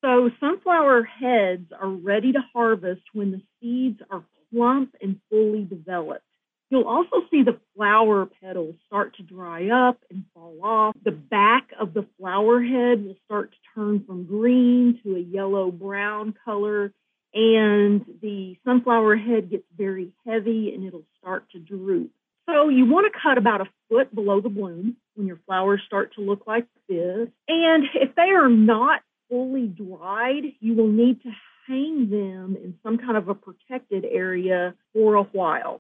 So sunflower heads are ready to harvest when the seeds are plump and fully developed. You'll also see the flower petals start to dry up and fall off. The back of the flower head will start to turn from green to a yellow brown color, and the sunflower head gets very heavy and it'll start to droop. So you want to cut about a foot below the bloom when your flowers start to look like this. And if they are not fully dried, you will need to hang them in some kind of a protected area for a while.